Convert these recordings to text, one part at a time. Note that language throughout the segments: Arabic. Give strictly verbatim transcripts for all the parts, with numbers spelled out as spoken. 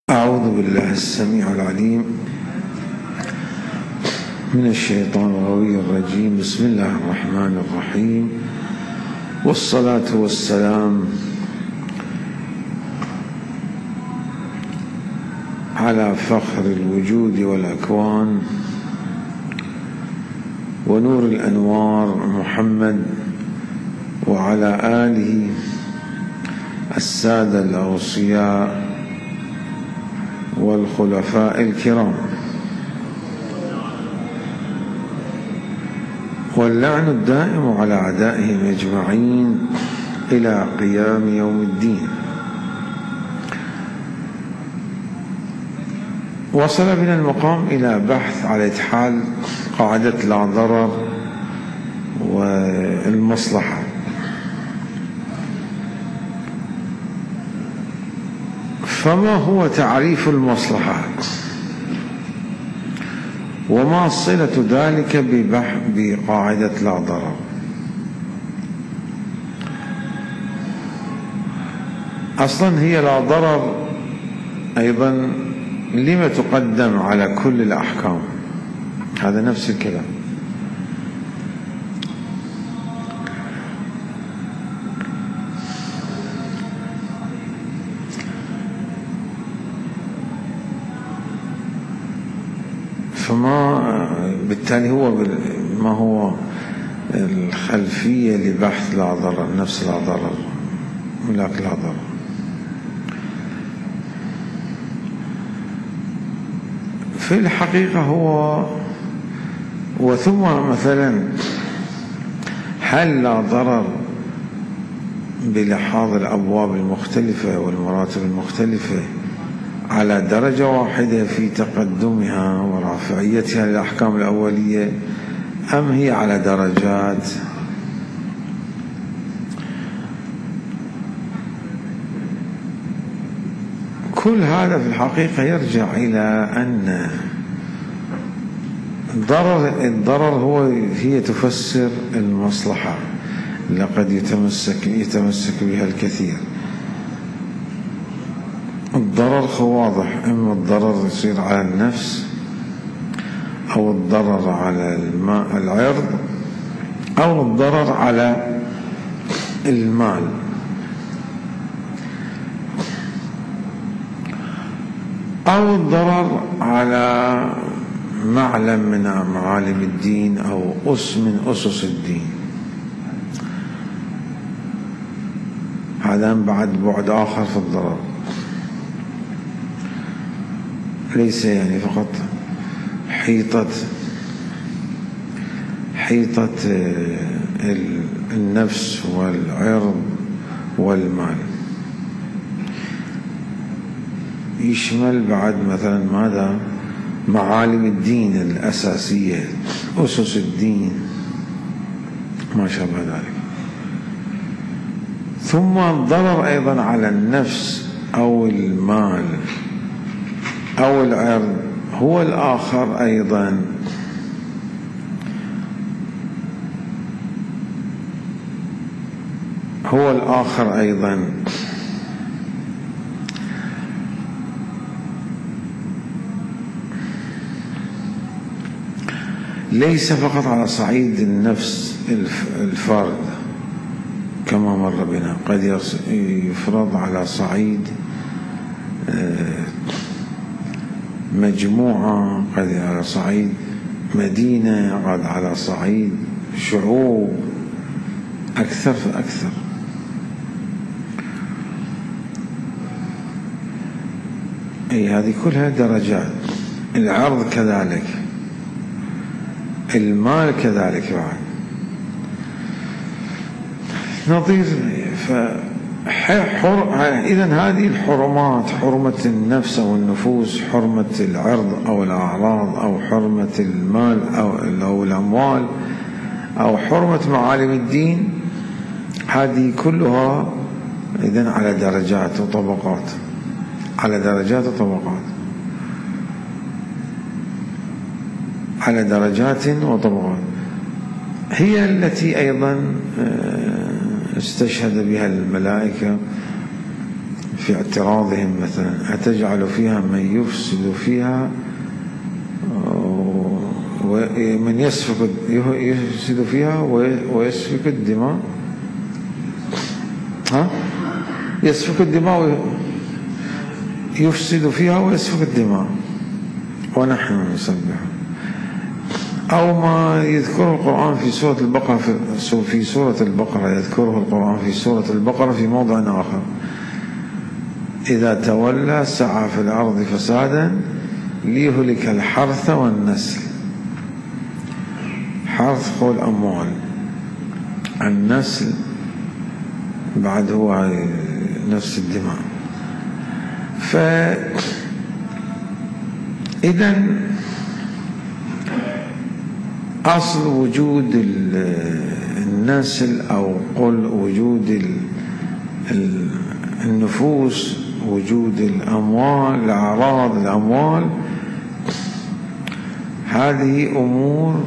أعوذ بالله السميع العليم من الشيطان الغوي الرجيم. بسم الله الرحمن الرحيم، والصلاة والسلام على فخر الوجود والأكوان ونور الأنوار محمد، وعلى آله السادة الأوصياء والخلفاء الكرام، واللعن الدائم على أعدائهم أجمعين إلى قيام يوم الدين. وصل بنا المقام إلى بحث على إتحال قاعدة لا ضرر والمصلحة. فما هو تعريف المصلحة؟ وما صلة ذلك بقاعدة لا ضرر؟ أصلا هي لا ضرر أيضا لما تقدم على كل الأحكام؟ هذا نفس الكلام. فما بالتالي هو ما هو الخلفية لبحث لا ضرر؟ نفس لا ضرر، ملاك لا ضرر. في الحقيقة هو وثم مثلا هل لا ضرر بلحاظ الأبواب المختلفة والمراتب المختلفة على درجة واحدة في تقدمها ورافعيتها للأحكام الأولية، أم هي على درجات؟ كل هذا في الحقيقة يرجع إلى أن الضرر الضرر هو هي تفسر المصلحة، لقد يتمسك يتمسك بها الكثير. الضرر هو واضح، إما الضرر يصير على النفس، أو الضرر على الماء العرض، أو الضرر على المال. أو الضرر على معلم من معالم الدين أو أس من أسس الدين. هذا بعد بعد آخر في الضرر، ليس يعني فقط حيطة حيطة النفس والعرض والمال، يشمل بعد مثلا ماذا؟ معالم الدين الأساسية، أسس الدين، ما شابه ذلك. ثم الضرر أيضا على النفس أو المال أو العرض هو الآخر أيضا، هو الآخر أيضا ليس فقط على صعيد النفس الفرد كما مر بنا، قد يفرض على صعيد مجموعة، قد على صعيد مدينة، قد على صعيد شعوب، أكثر فأكثر. أي هذه كلها درجات. العرض كذلك، المال كذلك بعد نظير. إذن هذه الحرمات، حرمة النفس أو النفوس، حرمة العرض أو الأعراض، أو حرمة المال أو الأموال، أو حرمة معالم الدين، هذه كلها إذن على درجات وطبقات، على درجات وطبقات، على درجات وطبقات. هي التي أيضا استشهد بها الملائكة في في اعتراضهم مثلا: أتجعل فيها من يفسد فيها ومن يسفك يفسد فيها ويسفك الدماء ها يسفك الدماء يفسد فيها ويسفك الدماء ونحن نسبح. أو ما يذكره القرآن في سورة البقرة في سورة البقرة يذكره القرآن في سورة البقرة في موضع آخر: إذا تولى سعى في الأرض فسادا ليهلك الحرث والنسل. حرث هو الأموال، النسل بعد هو نفس الدماء. فإذا أصل وجود النسل أو قل وجود النفوس، وجود الأموال، الأعراض، الأموال، هذه أمور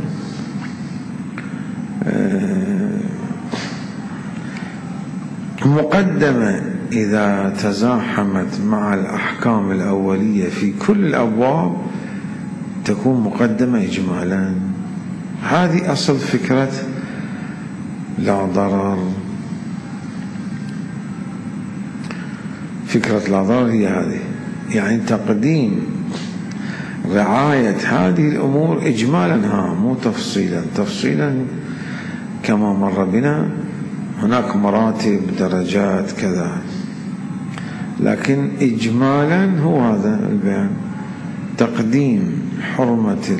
مقدمة إذا تزاحمت مع الأحكام الأولية في كل الأبواب تكون مقدمة إجمالا. هذه أصل فكرة لا ضرر. فكرة لا ضرر هي هذه، يعني تقديم رعاية هذه الأمور إجمالا، ها مو تفصيلا. تفصيلا كما مر بنا هناك مراتب درجات كذا، لكن إجمالا هو هذا البيان: تقديم حرمة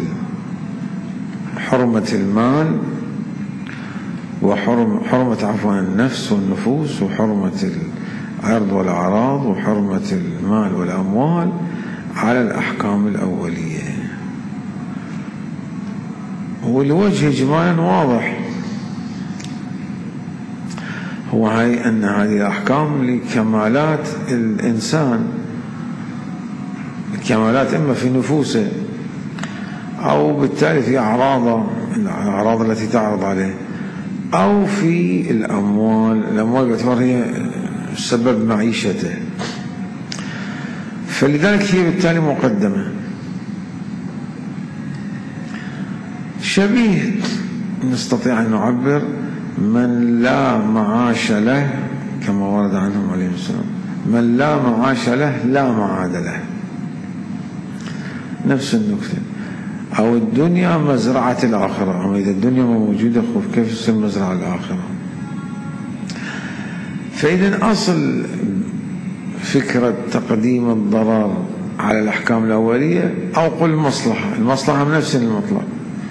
حرمة المال وحرمة حرمة عفوا النفس والنفوس، وحرمة العرض والأعراض، وحرمة المال والأموال على الأحكام الأولية. والوجه إجمالا واضح، هو هي أن هذه الأحكام لكمالات الإنسان، كمالات إما في نفوسه أو بالتالي في أعراضه، الأعراض التي تعرض عليه، أو في الأموال. الأموال باعتبار هي سبب معيشته، فلذلك هي بالتالي مقدمة. شبيه نستطيع أن نعبر من لا معاش له، كما ورد عنهم عليه السلام: من لا معاش له لا معاد له. نفس النكتة. أو الدنيا مزرعة الآخرة، أما إذا الدنيا موجودة كيف تصير مزرعة الآخرة؟ فإذا أصل فكرة تقديم الضرر على الأحكام الأولية أو قل المصلحة، المصلحة من نفس المطلق،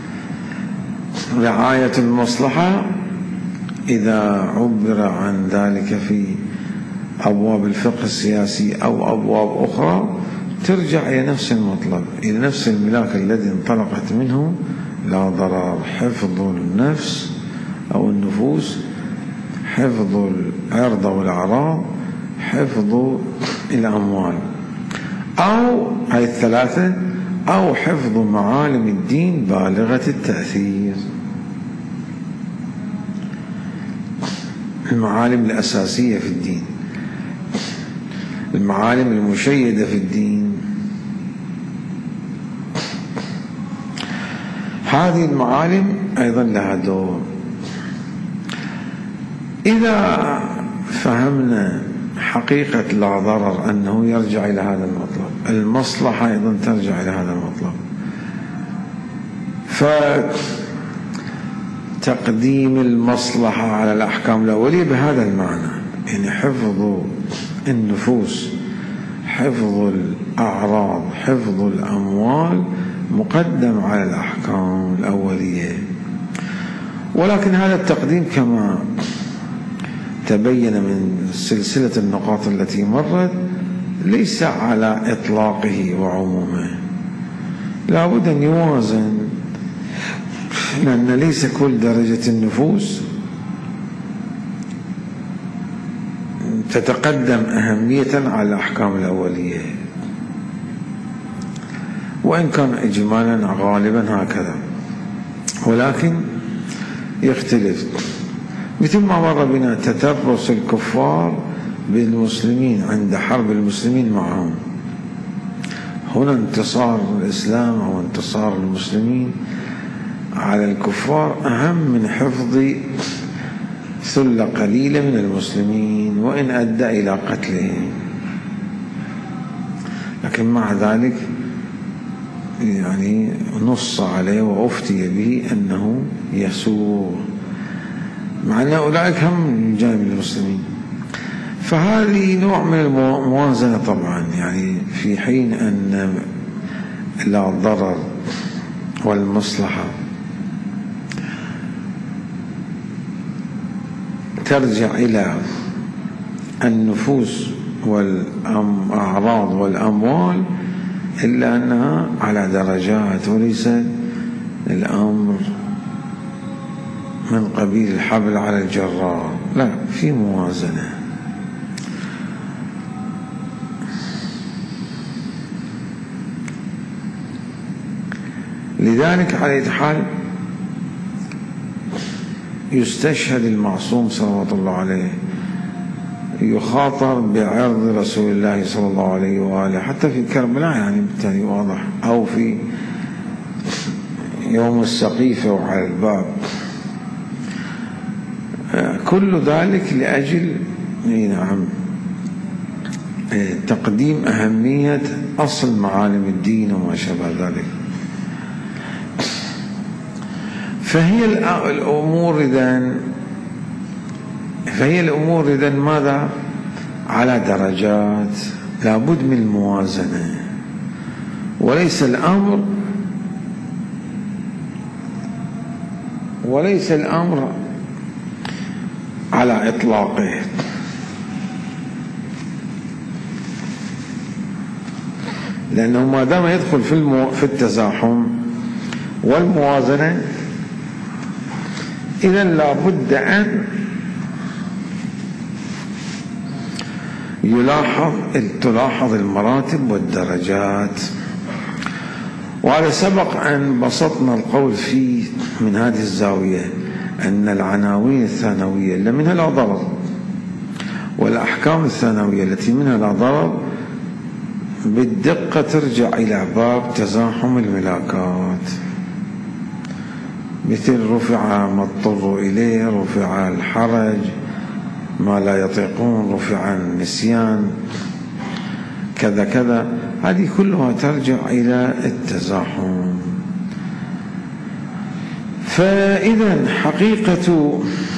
رعاية المصلحة إذا عبر عن ذلك في أبواب الفقه السياسي أو أبواب أخرى ترجع إلى نفس المطلب، إلى نفس الملاك الذي انطلقت منه لا ضرر: حفظ النفس أو النفوس، حفظ العرض والأعراض، حفظ الأموال، أو هاي الثلاثة، أو حفظ معالم الدين بالغة التأثير، المعالم الأساسية في الدين، المعالم المشيدة في الدين. هذه المعالم أيضا لها دور. إذا فهمنا حقيقة لا ضرر أنه يرجع إلى هذا المطلب، المصلحة أيضا ترجع إلى هذا المطلب، فتقديم المصلحة على الأحكام الأولية بهذا المعنى، يعني حفظ النفوس، حفظ الأعراض، حفظ الأموال مقدم على الأحكام الأولية. ولكن هذا التقديم كما تبين من سلسلة النقاط التي مرت ليس على إطلاقه وعمومه، لا بد أن يوازن، لأن ليس كل درجة النفوس تتقدم أهمية على الأحكام الأولية، وإن كان إجمالا غالبا هكذا، ولكن يختلف. مثل ما مر بنا تترس الكفار بالمسلمين عند حرب المسلمين معهم. هنا انتصار الإسلام أو انتصار المسلمين على الكفار أهم من حفظ ثلة قليلة من المسلمين وإن أدى إلى قتلهم، لكن مع ذلك يعني نص عليه وأفتي به أنه يسوء، مع أن أولئك هم من جانب المسلمين. فهذه نوع من الموازنة طبعا، يعني في حين أن لا ضرر والمصلحة ترجع إلى النفوس والأعراض والأموال، إلا أنها على درجات وليس الأمر من قبيل الحبل على الجرار، لا، في موازنة. لذلك على أي حال يستشهد المعصوم صلوات الله عليه، يخاطر بعرض رسول الله صلى الله عليه وآله، حتى في كربلاء يعني بالتالي واضح، أو في يوم السقيفة وعلى الباب، كل ذلك لأجل نعم تقديم أهمية أصل معالم الدين وما شابه ذلك. فهي الأمور إذن فهي الأمور إذن ماذا؟ على درجات، لابد من الموازنة، وليس الأمر وليس الأمر على إطلاقه، لأنه ما دام يدخل في المو... في التزاحم والموازنة، إذن لابد أن يلاحظ تلاحظ المراتب والدرجات. وهذا سبق أن بسطنا القول فيه من هذه الزاوية، أن العناوين الثانوية اللي منها لا ضرر والأحكام الثانوية التي منها لا ضرر بالدقة ترجع إلى باب تزاحم الملاكات، مثل رفع ما اضطروا إليه، رفع الحرج، ما لا يطيقون، رفع النسيان، كذا كذا، هذه كلها ترجع إلى التزاحم. فإذا حقيقة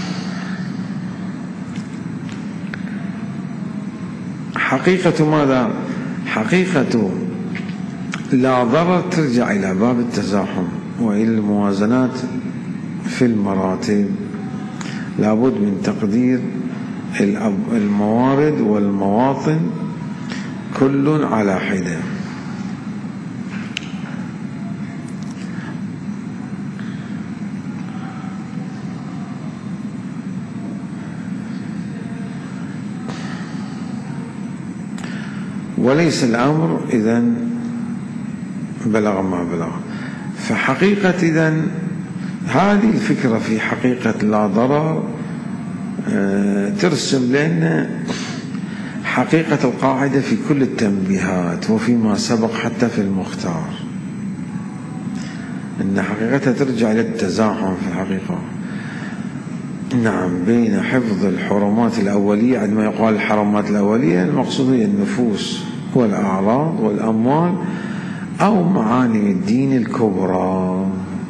حقيقة ماذا؟ حقيقة لا ضرر ترجع إلى باب التزاحم وإلى الموازنات في المراتب، لابد من تقدير الموارد والمواطن كل على حدة. وليس الأمر إذن بلغ ما بلغ. فحقيقة إذن هذه الفكرة في حقيقة لا ضرر ترسم لنا حقيقة القاعدة في كل التنبيهات وفيما سبق حتى في المختار، أن حقيقتها ترجع إلى التزاحم في الحقيقة، نعم، بين حفظ الحرمات الأولية. عندما يقال الحرمات الأولية المقصود هي النفوس والأعراض والأموال أو معاني الدين الكبرى،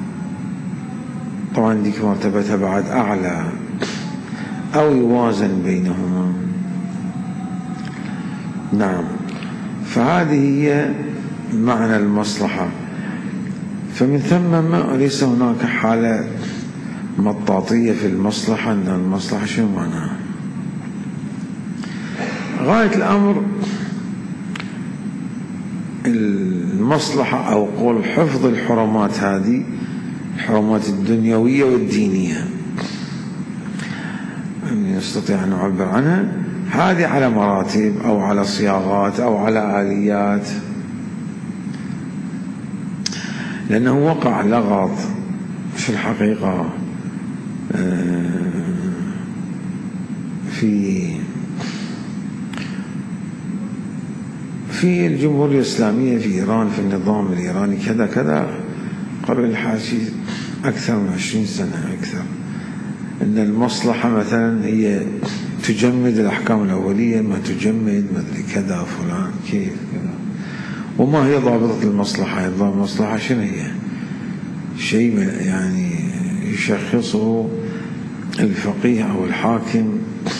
طبعا ديك مرتبتها بعد أعلى، أو يوازن بينهما، نعم. فهذه هي معنى المصلحة. فمن ثم ما ليس هناك حالة مطاطية في المصلحة، أن المصلحة شو معناها؟ غاية الأمر المصلحة أو قول حفظ الحرمات، هذه الحرمات الدنيوية والدينية نستطيع أن نعبر عنها، هذه على مراتب أو على صياغات أو على آليات، لأنه وقع لغط في الحقيقة في في الجمهورية الإسلامية في إيران، في النظام الإيراني كذا كذا، قبل الحاشي أكثر من عشرين سنة أكثر، أن المصلحة مثلا هي تجمد الأحكام الأولية، ما تجمد مدري كذا فلان كيف كذا. وما هي ضابطة المصلحة؟ ضابطة المصلحة شنو هي؟ شيء يعني يشخصه الفقيه أو الحاكم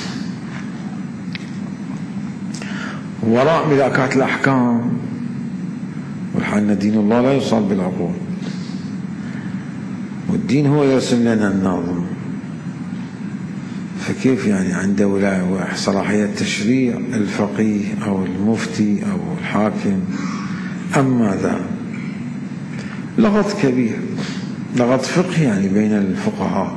وراء ملاكات الأحكام، والحال دين الله لا يصاب بالعقول، والدين هو يرسم لنا الناظم، فكيف يعني عنده ولاية صلاحية تشريع الفقيه أو المفتي أو الحاكم؟ أما ذا لغط كبير، لغط فقهي يعني بين الفقهاء.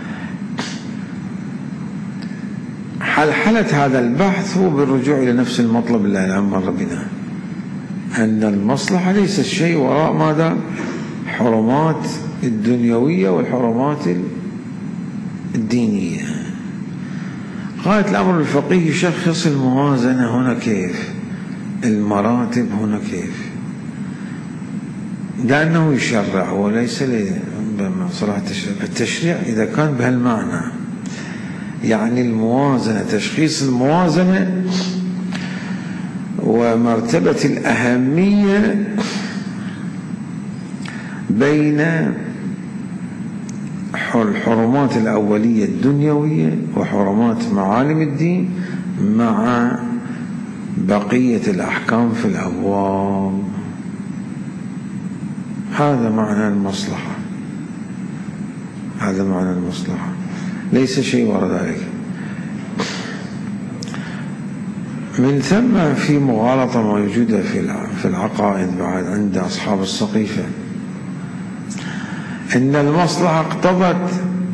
حلحلة هذا البحث هو بالرجوع إلى نفس المطلب اللي الآن مر بنا، أن المصلحة ليست شيء وراء ماذا؟ حرمات الدنيوية والحرمات الدينية. غاية الأمر الفقيه يشخص الموازنة هنا كيف، المراتب هنا كيف، لأنه يشرع وليس لمصلحة التشريع. التشريع إذا كان بهالمعنى يعني الموازنة، تشخيص الموازنة ومرتبة الأهمية بين الحرمات الأولية الدنيوية وحرمات معالم الدين مع بقية الأحكام في الأبواب. هذا معنى المصلحة، هذا معنى المصلحة، ليس شيء وراء ذلك. من ثم في مغالطة موجودة في العقائد بعد عند أصحاب السقيفة، إن المصلحة اقتضت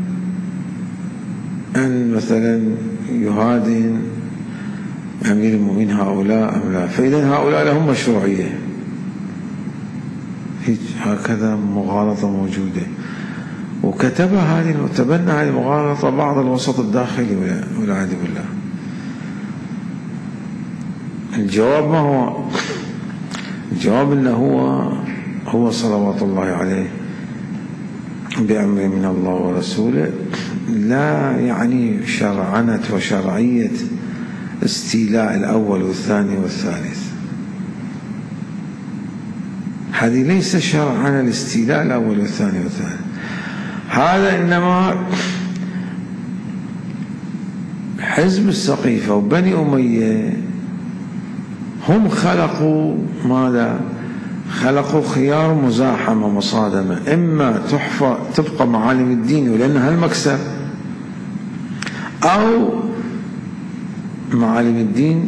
أن مثلا يهادن أمير المؤمنين هؤلاء أم لا، فإذا هؤلاء لهم مشروعية. هكذا مغالطة موجودة، وكتبها هذه وتبنى هذه المغالطة بعض الوسط الداخلي والعياذ بالله. الجواب ما هو؟ الجواب أنه هو هو صلوات الله عليه بأمر من الله ورسوله لا يعني شرعنة وشرعية استيلاء الأول والثاني والثالث. هذه ليس شرعا الاستيلاء الأول والثاني والثالث، هذا إنما حزب السقيفة وبني أمية هم خلقوا ماذا؟ خلقوا خيار مزاحمة مصادمة، إما تحفى تبقى معالم الدين ولأنها المكسب، أو معالم الدين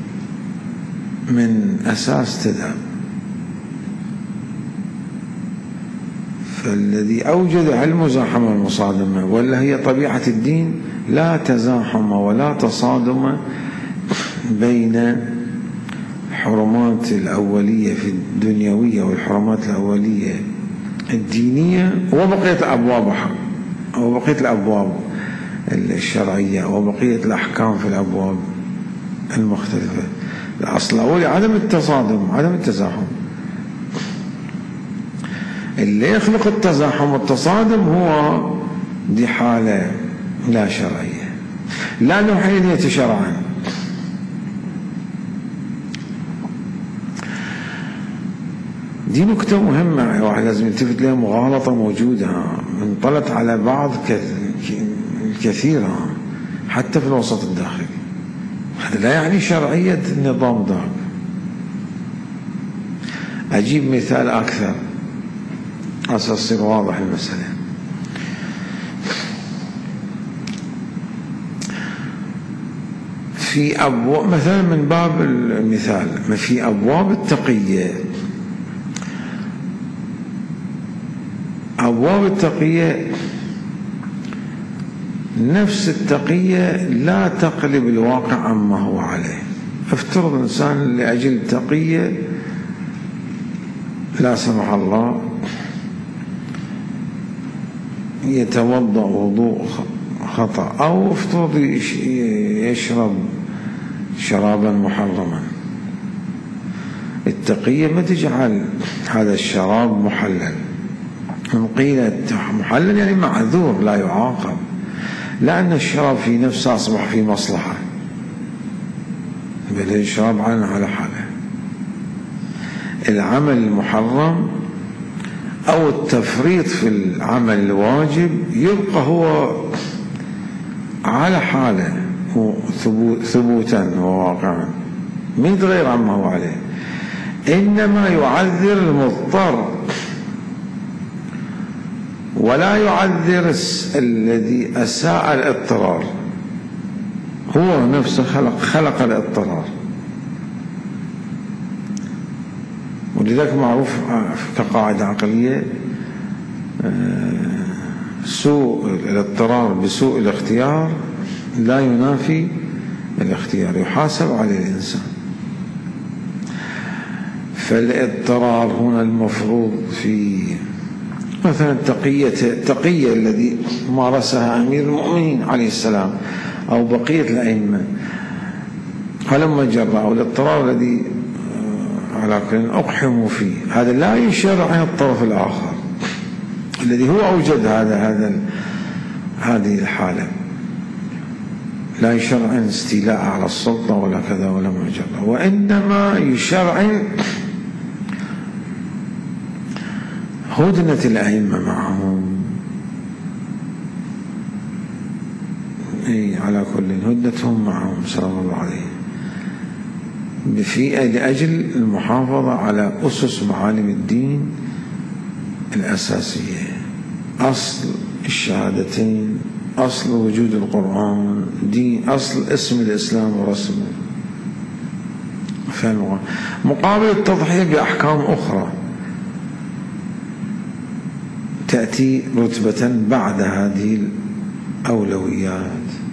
من أساس تذهب. فالذي أوجد المزاحمة المصادمة ولا هي طبيعة الدين، لا تزاحم ولا تصادم بين حرمات الأولية في الدنيوية والحرمات الأولية الدينية وبقية أبوابها أو بقية الأبواب الشرعية وبقية الأحكام في الأبواب المختلفة. الأصل الأول عدم التصادم، عدم التزاحم. اللي يخلق التزاحم والتصادم هو دي حالة لا شرعية، لا نوعية شرعا. دي نكتة مهمة واحد لازم يلتفت لها، مغالطة موجودة انطلت على بعض الكثير حتى في الوسط الداخلي. هذا لا يعني شرعية النظام ذاك. أجيب مثال أكثر أساس يصير واضح المسألة. في أبواب مثلا من باب المثال، في أبواب التقية، أبواب التقية نفس التقية لا تقلب الواقع عما هو عليه. افترض إنسان لأجل تقية لا سمح الله يتوضأ وضوء خطأ، أو افترض يشرب شرابا محرما، التقية ما تجعل هذا الشراب محلل. من قيل محلل يعني معذور لا يعاقب، لأن الشراب في نفسه أصبح في مصلحة، بل الشراب على حاله. العمل المحرم أو التفريط في العمل الواجب يبقى هو على حاله ثبوتا وواقعا، ما يتغير عما هو عليه، إنما يعذر المضطر ولا يعذر الذي أساء الاضطرار. هو نفسه خلق خلق الاضطرار، ولذلك معروف كقاعدة عقلية سوء الاضطرار بسوء الاختيار لا ينافي الاختيار، يحاسب عليه الإنسان. فالاضطرار هنا المفروض في مثلا التقية التقية الذي مارسها أمير المؤمنين عليه السلام أو بقية الأئمة فلما جرأوا الاضطرار الذي على كل أقحموا فيه، هذا لا يشرع عن الطرف الآخر الذي هو أوجد هذا هذا هذه الحالة، لا يشرع استيلاء على السلطة ولا كذا ولا مجرد، وإنما يشرع هدنة الأئمة معهم. إيه على كل هدنتهم معهم صلى الله عليه في لأجل المحافظة على أسس معالم الدين الأساسية، أصل الشهادتين، أصل وجود القرآن، دين، أصل اسم الإسلام ورسمه. مقابل التضحية بأحكام أخرى تأتي رتبة بعد هذه الأولويات،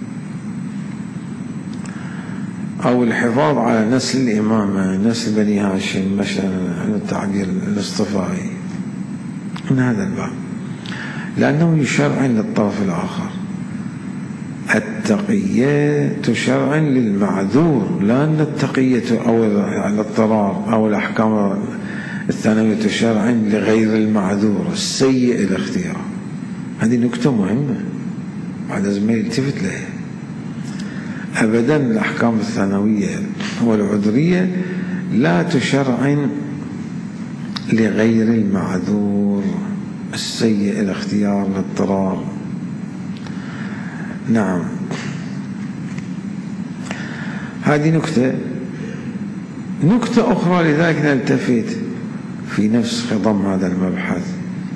أو الحفاظ على نسل الإمامة، نسل بني هاشم مثلا، التعبير الاصطفائي من هذا الباب، لأنه يشرع للطرف الآخر. التقية تشرع للمعذور، لأن التقية أو الاضطرار أو الأحكام الثانوية تشرع لغير المعذور السيء الاختيار. هذه نكتة مهمة بعد ما يلتفت لها. أبدا الأحكام الثانوية والعذرية لا تشرع لغير المعذور السيء الاختيار الاضطرار. نعم، هذه نكتة. نكتة أخرى لذلك نلتفت في نفس خضم هذا المبحث،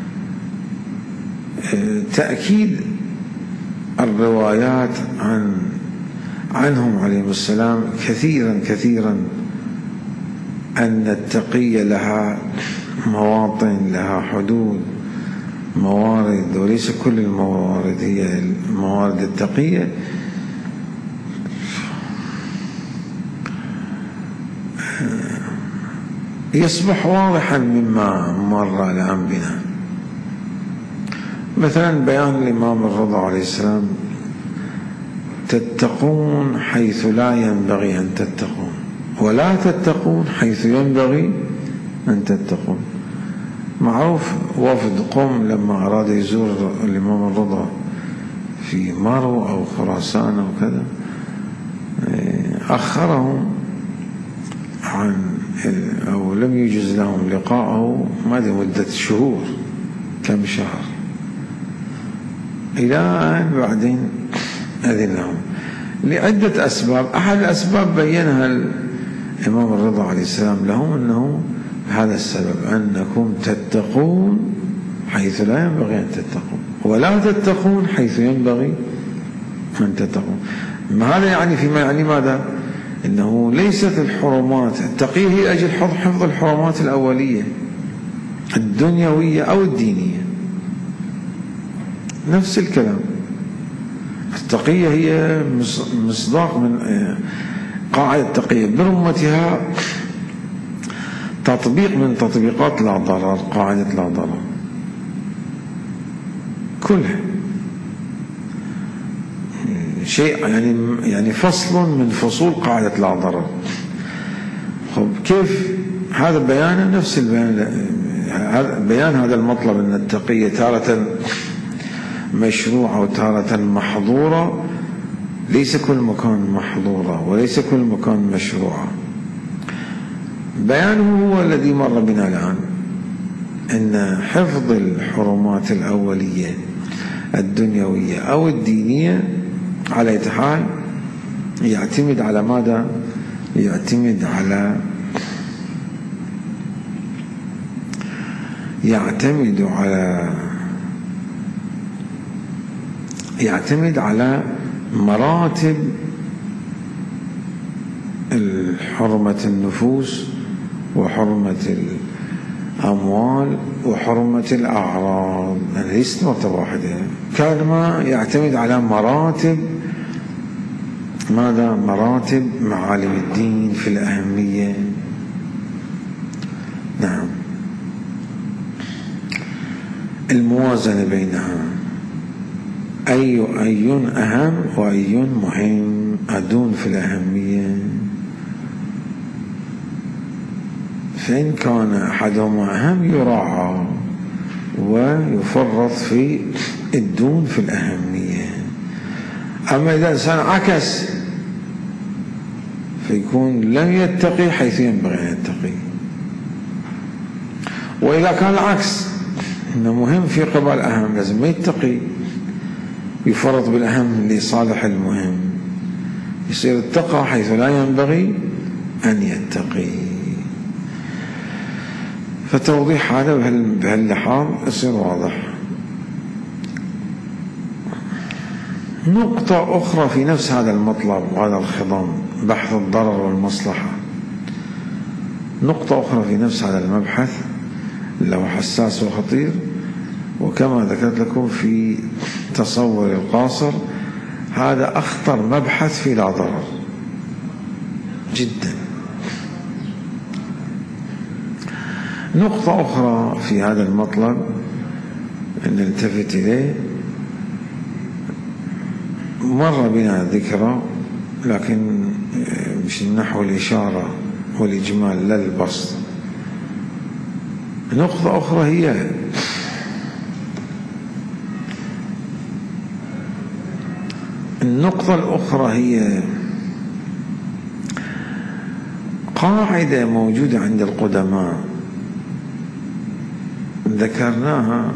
تأكيد الروايات عن عنهم عليهم السلام كثيرا كثيرا أن التقية لها مواطن، لها حدود، موارد، وليس كل الموارد هي موارد التقية. يصبح واضحا مما مر الآن بنا. مثلا بيان الإمام الرضا عليه السلام: تتقون حيث لا ينبغي أن تتقون، ولا تتقون حيث ينبغي أن تتقون. معروف وفد قم لما أراد يزور الإمام الرضا في مرو أو خراسان أو كذا، أخرهم عن أو لم يجز لهم لقاءه ماذا مدة شهور، كم شهر، إلى أن بعدين أذن لهم لعدة أسباب. أحد الأسباب بينها الإمام الرضا عليه السلام لهم أنه هذا السبب، أنكم تتقون حيث لا ينبغي أن تتقون، ولا تتقون حيث ينبغي أن تتقون. هذا يعني فيما يعني ماذا؟ إنه ليست الحرمات التقية هي أجل حفظ الحرمات الأولية الدنيوية أو الدينية، نفس الكلام. التقية هي مصداق من قاعدة التقية برمتها، تطبيق من تطبيقات لا ضرر، قاعدة لا ضرر كلها شيء يعني يعني فصل من فصول قاعدة لا ضرر. خب كيف هذا بيان نفس البيان، بيان هذا المطلب أن التقية تارة مشروعة وتارة محظورة. ليس كل مكان محظورة وليس كل مكان مشروعة. بيانه هو الذي مر بنا الآن، أن حفظ الحرمات الأولية الدنيوية أو الدينية على أي حال يعتمد على ماذا؟ يعتمد على يعتمد على يعتمد على مراتب حرمة النفوس وحرمة الأموال وحرمة الأعراض، يعني ليست مرتبة واحدة، كما يعتمد على مراتب ماذا؟ مراتب معالم الدين في الأهمية. نعم، الموازنة بينها، أي أي أهم وأي مهم أدون في الأهمية. فإن كان أحدهما أهم يراعى ويفرط في الدون في الأهمية. أما إذا الإنسان عكس فيكون لم يتقي حيث ينبغي أن يتقي، وإذا كان العكس إنه مهم في قبال أهم لازم ما يتقي، يفرط بالأهم لصالح المهم، يصير اتقى حيث لا ينبغي أن يتقي. فتوضيح هذا بهاللحاظ يصير واضح. نقطة أخرى في نفس هذا المطلب وهذا الخضم، بحث الضرر والمصلحة. نقطة أخرى في نفس هذا المبحث له حساس وخطير، وكما ذكرت لكم في تصور القاصر هذا أخطر مبحث في لا ضرر جدا. نقطة أخرى في هذا المطلب أن نلتفت إليه، مر بنا ذكرى لكن مش نحو الإشارة والإجمال لا البسط. نقطة أخرى هي النقطة الأخرى هي قاعدة موجودة عند القدماء ذكرناها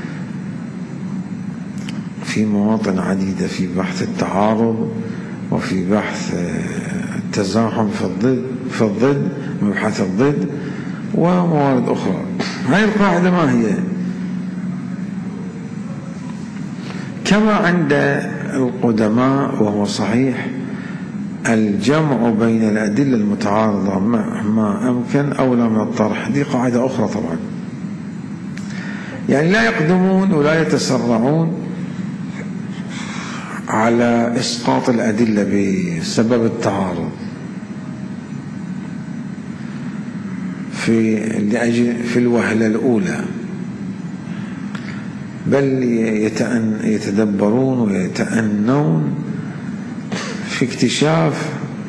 في مواطن عديدة، في بحث التعارض وفي بحث التزاحم في الضد في الضد مبحث الضد وموارد أخرى. هذه القاعدة ما هي؟ كما عند القدماء وهو صحيح الجمع بين الأدلة المتعارضة ما أمكن أولى من الطرح، دي قاعدة أخرى طبعا، يعني لا يقدمون ولا يتسرعون على إسقاط الأدلة بسبب التعارض في لأجل في الوهلة الأولى، بل يتدبرون ويتأنون في اكتشاف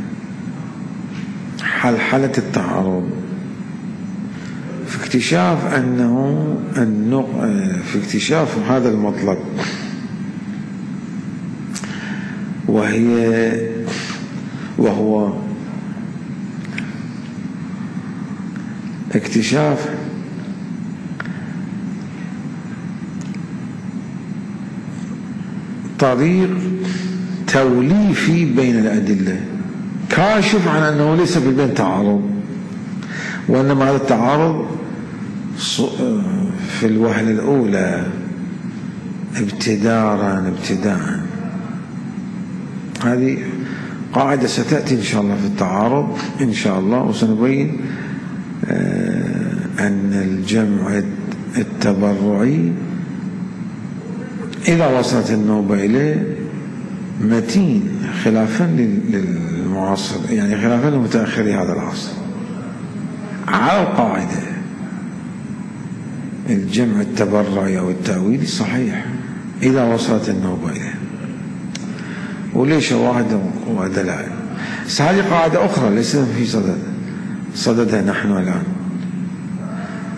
حلحلة التعارض، في اكتشاف أنه في اكتشاف هذا المطلب، وهي وهو اكتشاف طريق توليفي بين الأدلة، كاشف عن أنه ليس في البين تعارض، وإنما هذا التعارض في الوهلة الأولى ابتدارا ابتداء. هذه قاعدة ستأتي إن شاء الله في التعارض إن شاء الله، وسنبين أن الجمع التبرعي إذا وصلت النوبة إليه متين خلافا للمعاصر، يعني خلافا لمتأخري هذا العصر، على القاعدة الجمع التبرعي أو التأويلي صحيح إذا وصلت النوبة إليه، وليه شواهد ودلائل. هذه قاعدة أخرى ليس في صدد صددها نحن الآن.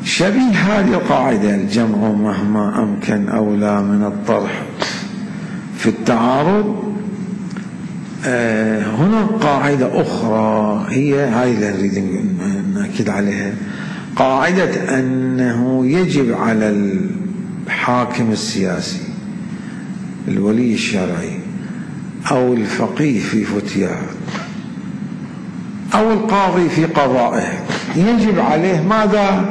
شبيه هذه القاعدة الجمع مهما أمكن أولى من الطرح في التعارض. هنا قاعدة أخرى هي هاي اللي نريد نأكد عليها، قاعدة أنه يجب على الحاكم السياسي الولي الشرعي أو الفقيه في فتياه أو القاضي في قضائه يجب عليه ماذا؟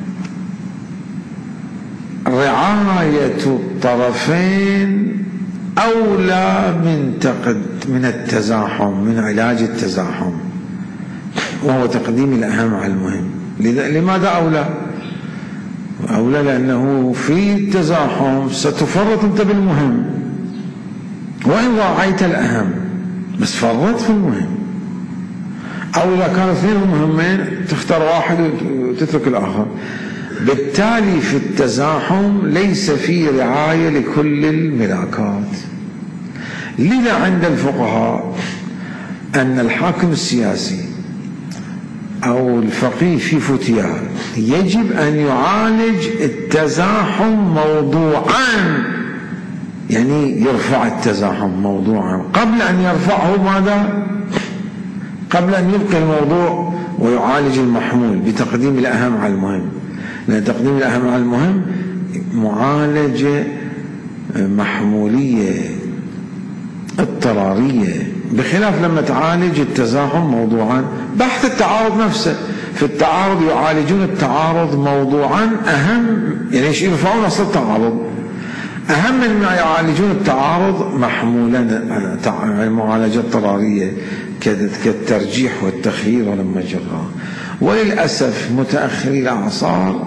رعاية الطرفين أولى من تقد من التزاحم، من علاج التزاحم، وهو تقديم الأهم على المهم. لماذا أولى؟ أولى لأنه في التزاحم ستفرط أنت بالمهم، وإن راعيت الأهم بس فرط في المهم. أو إذا كانوا اثنين مهمين تختار واحد وتترك الآخر. بالتالي في التزاحم ليس في رعاية لكل الملاكات. لذا عند الفقهاء أن الحاكم السياسي أو الفقيه في فتياه يجب أن يعالج التزاحم موضوعا، يعني يرفع التزاحم موضوعا قبل أن يرفعه ماذا؟ قبل أن يبقي الموضوع ويعالج المحمول بتقديم الأهم على المهم. لأن تقديم الأهم على المهم معالجة محمولية اضطرارية، بخلاف لما تعالج التزاحم موضوعا. بحث التعارض نفسه، في التعارض يعالجون التعارض موضوعا أهم، يعني يرفعون أصل التعارض أهم من ما يعالجون التعارض محمولا على معالجة اضطرارية كالترجيح والتخيير ولما جرى. وللأسف متأخري الأعصار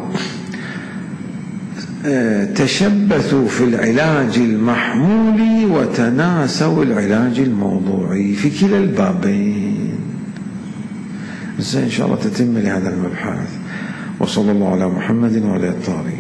تشبثوا في العلاج المحمولي وتناسوا العلاج الموضوعي في كلا البابين. إن شاء الله تتم لهذا المبحث. وصلى الله على محمد وعلى الطاهرين.